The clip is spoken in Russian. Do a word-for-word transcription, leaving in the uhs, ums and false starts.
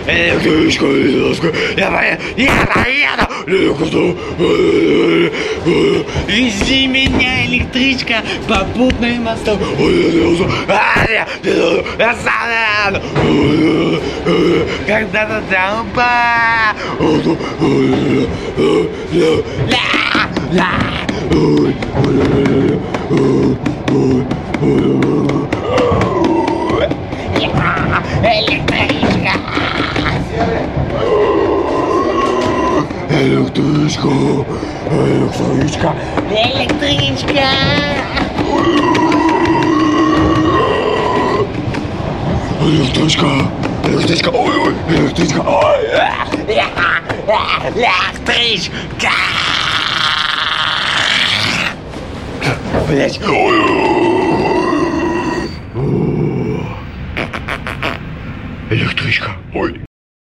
Электричка, электричка, я поеду, я поеду. Вези меня, электричка, попутным мостом. Когда-то там упа. Электричка. Электричка. Электричка. Электричка. Электричка. Электричка. Ой, ой. Электричка. Ой. Электричка. Блять. Электричка. Ой.